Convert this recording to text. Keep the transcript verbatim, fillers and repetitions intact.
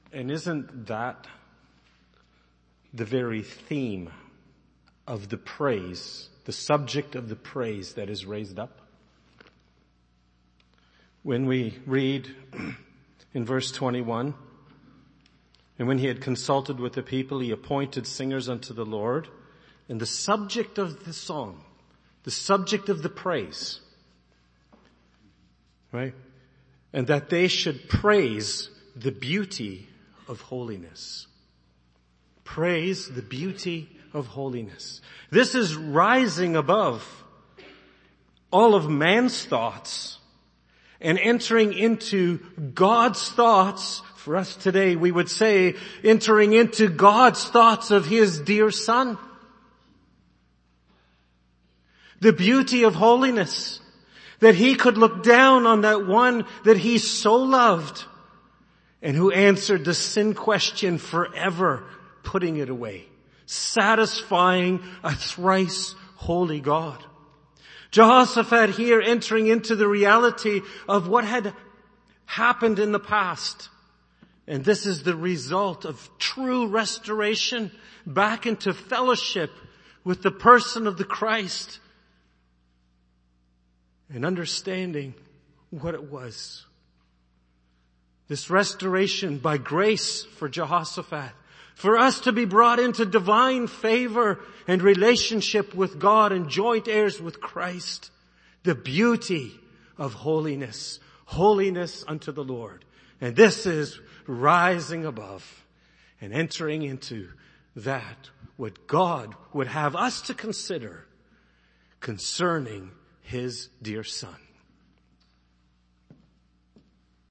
And isn't that the very theme of the praise, the subject of the praise that is raised up? When we read in verse twenty-one, and when he had consulted with the people, he appointed singers unto the Lord. And the subject of the song, the subject of the praise, right? And that they should praise the beauty of holiness. Praise the beauty of holiness. This is rising above all of man's thoughts and entering into God's thoughts. For us today, we would say entering into God's thoughts of His dear Son. The beauty of holiness. That He could look down on that one that He so loved and who answered the sin question forever, putting it away, satisfying a thrice holy God. Jehoshaphat here entering into the reality of what had happened in the past. And this is the result of true restoration back into fellowship with the person of the Christ. And understanding what it was. This restoration by grace for Jehoshaphat. For us to be brought into divine favor and relationship with God and joint heirs with Christ. The beauty of holiness. Holiness unto the Lord. And this is rising above and entering into that what God would have us to consider concerning His dear Son.